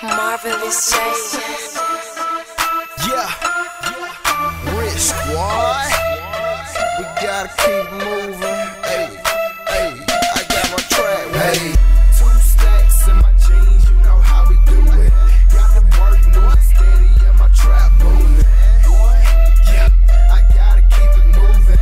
Marvelous J. Yeah, Rich Squad. We gotta keep moving. Hey, I got my track. Hey, 2 stacks in my jeans, you know how we do it. Got the work moving steady in my trap booming. Boy, yeah, I gotta keep it moving.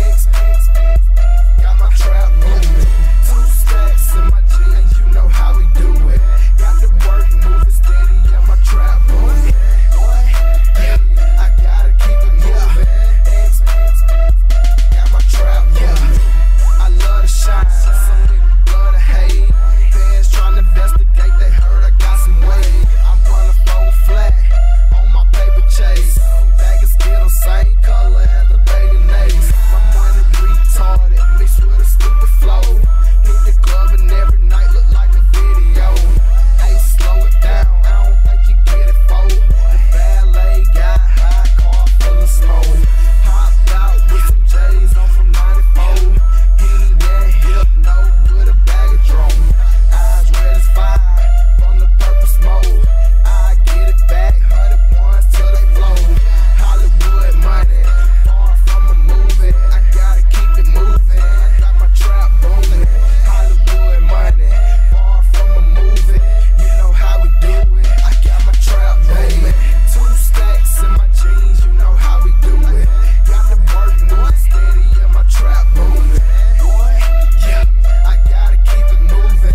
Got my trap booming. 2 stacks in my jeans, you know how we do it. Got the work moving steady in my trap booming. Boy, yeah, I gotta keep it moving. Got my trap booming. I love to shine, some niggas love to hate. Fans tryna investigate, they heard I got some weight. I run a 4 flat on my paper chase. Bag of Skittles, same color as the Bacon Ace. My money retarded, mixed with a stupid flow. Hit the club and every night look like a video. Hey, slow it down, I don't think you get it, fo. The valet got high, car full of smoke. Hopped out with some J's, I'm from 94. Henny and Hypno with a bag of drone. Eyes red as fire from the purple smoke. I get it back, 100 ones till they blow. Hollywood money, far from a movie. I gotta keep it moving. Got my trap booming. Hollywood money, far from a movie. You know how we do it. I got my trap booming. 2 stacks in my jeans, you know how we do it. Got the work moving steady in my trap booming. Boy, yeah, I gotta keep it moving.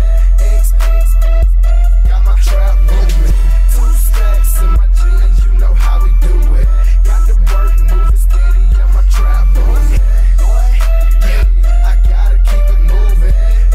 Got my trap booming. 2 stacks in my jeans, you know how we do it. Got the work moving steady in my trap booming. Boy, yeah, I gotta keep it moving.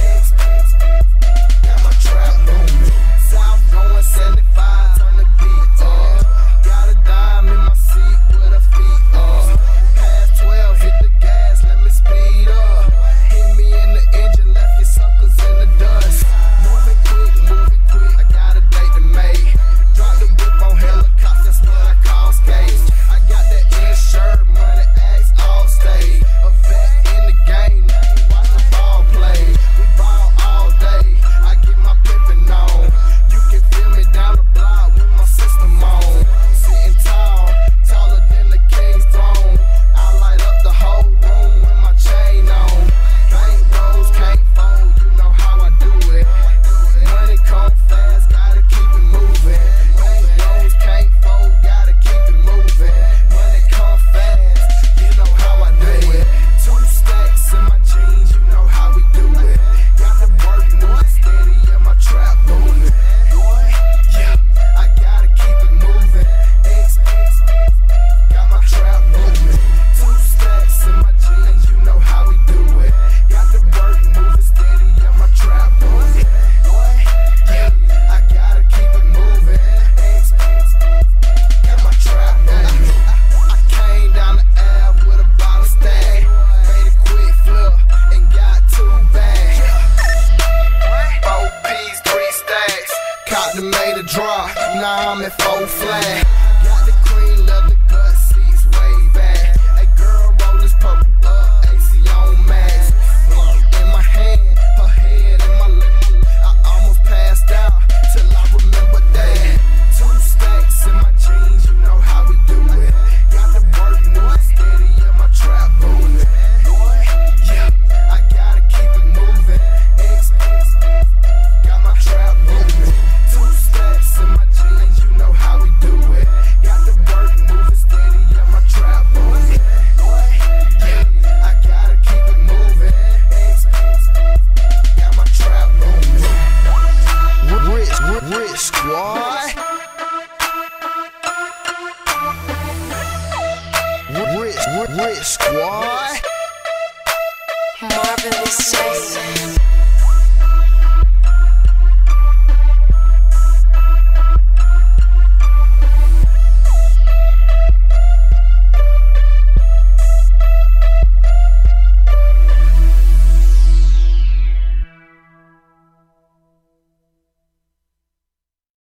Got my trap booming. South going 75, turn the beat up. Got a dime in my seat with her feet up. Past 12, hit the gas, let me speed up. Hit me in the engine, left your suckers in the dust. Moving quick, I got a date to make. Drop the whip on helicopter, that's what I call skates. I got that insured money, axe all state. A vet in the game, watch the ball play. We ball all day, I get my pimpin' on. You can feel me down the block with my system on. Sitting tall, taller than the king's throne. I light up the whole room with my chain on. Bank rolls can't fold, you know how I do it. Money come fast, gotta keep it moving. Bank rolls can't fold, gotta keep it moving. Money come fast, you know how I do it. 2 stacks in my jeans, you know how we do it. Got the work moving steady in my trap booming. Boy, yeah, I gotta keep it moving. Got my trap booming. 2 stacks in my jeans, you know how we do it. Got the work moving steady in my trap booming. Boy, yeah, I gotta keep it moving. Got my trap booming. I came down the Ave with a bottle stack. Made a quick flip and got 2 bags. 4 P's, 3 stacks. Caught the made a drop, now I'm at 4 flat. Got the cream leather gut seats way back. A girl roll this purple up, AC on max. Blunt in my hand, her head in my lip. I almost passed out till I remember that. 2 stacks in my jeans, you know how we do it. Got the work moving steady in my trap booming. Boy, yeah, I gotta keep it moving. Got my trap booming. 2 stacks in my jeans, you know how we do it. Got the work moving steady in my trap booming. Boy, yeah, I gotta keep it moving. Got my trap booming. Rich Squad. Rich Squad. Marvelous J.